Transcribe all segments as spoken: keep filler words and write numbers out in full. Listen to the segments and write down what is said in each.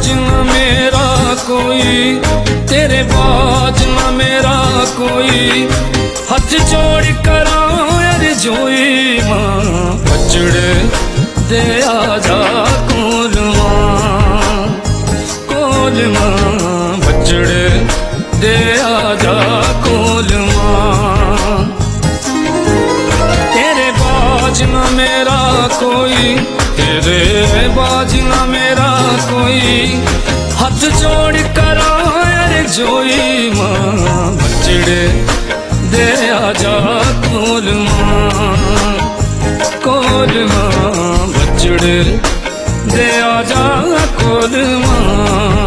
न मेरा कोई, तेरे बाज न मेरा कोई। हथ जोड़ करा जोई मां बचड़े दे आजा कोल मां, कोल मां बचड़े दे आजा कोल मां। तेरे बाज न मेरा कोई, तेरे बाज न मेरा कोई। हाथ जोड़ करा जोई मां बचड़े दे आजा कोल मां, कोल मां बचड़े दे आजा कोल मां।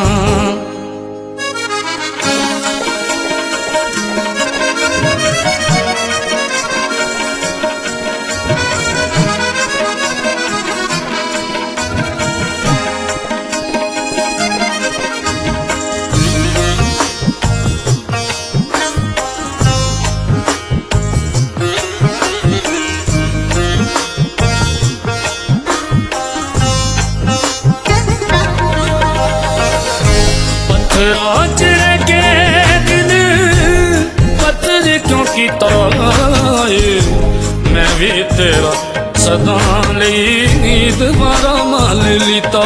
पत्थरां के दिल पत्थर क्यों कीता है, मैं भी तेरा सदा लई दोबारा माल लीता।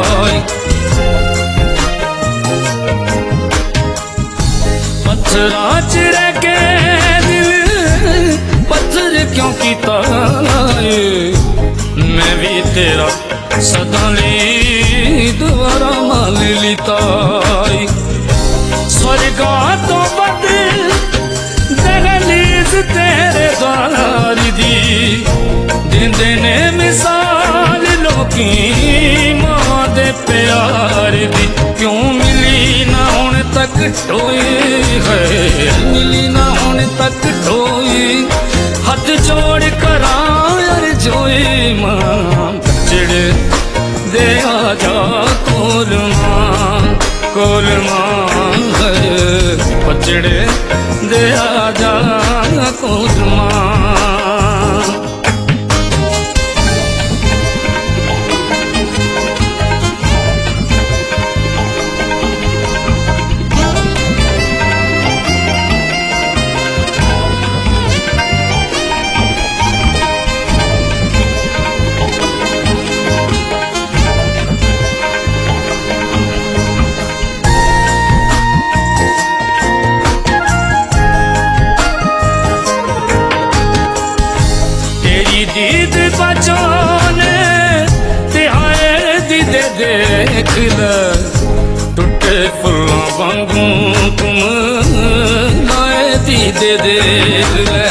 पत्थरां के दिल पत्थर क्यों कीता है, मैं भी तेरा सदा लई दोबारा माल लीता। स्वर्गा तो बद दहलीज तेरे द्वार दी, दिंदे ने मिसाल लोकी मां दे प्यार दी। क्यों मिली ना हुण तक टोई है, मिली ना हुण तक टोई। हाथ जोड़ करा जोई मां बचड़े दे आजा कोल मां, कोल मां बचड़े दे आजा कोल मां। दीद बचाने ते आए दीदे देख ल, टुटे फुल्लां वांगू तुम लाए दीदे देख ल।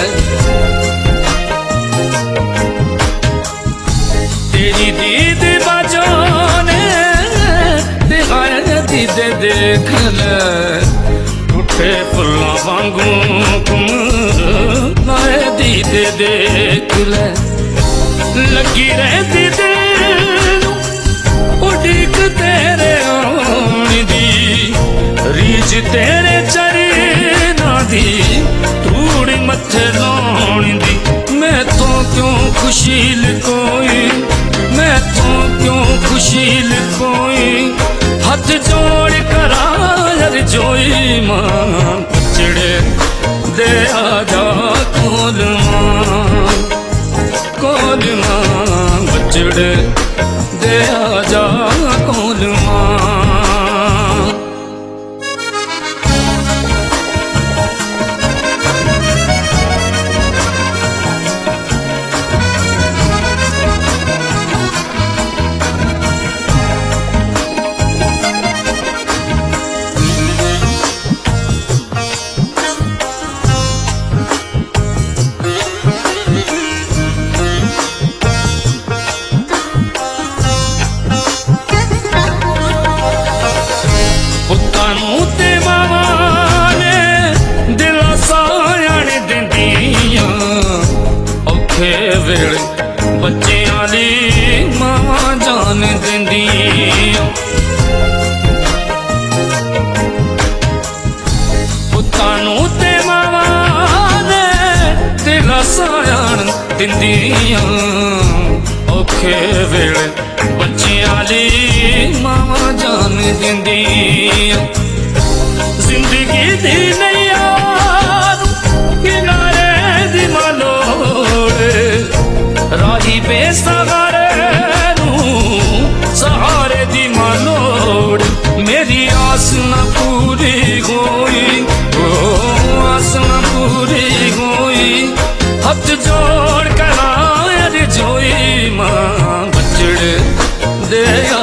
तेरी दीद बचाने ते आए दीदे देख ल, टुटे फुल्लां वांगू तुम लाए दीदे देख ल। लगी रहती दिल उड़ीक तेरे आने दी, रीच तेरे चरना दी धूड़ मत्थे लाने दी। मैं तो क्यों खुशी लकोई, मैं तो क्यों खुशी लकोई। हाथ जोड़ करा जोई मां बचड़े दे आजा कोल मां, कोल मां बचड़े दे आजा कोल मां। वेले बच्चियां दी मां जान देंदी, पुत्तां नूं ते मावां ने दिल सायण दिंदियां। औखे वेले बच्चियां आली मावा जान दिंदियां जिंदगी दी नैया किनारे दी मलोड़ राही बेसहारे सहारे दी मलोड़ मेरी आस न पूरी होई ओ आस न पूरी होई हाथ जोड़ कर जोई मां बचड़ दे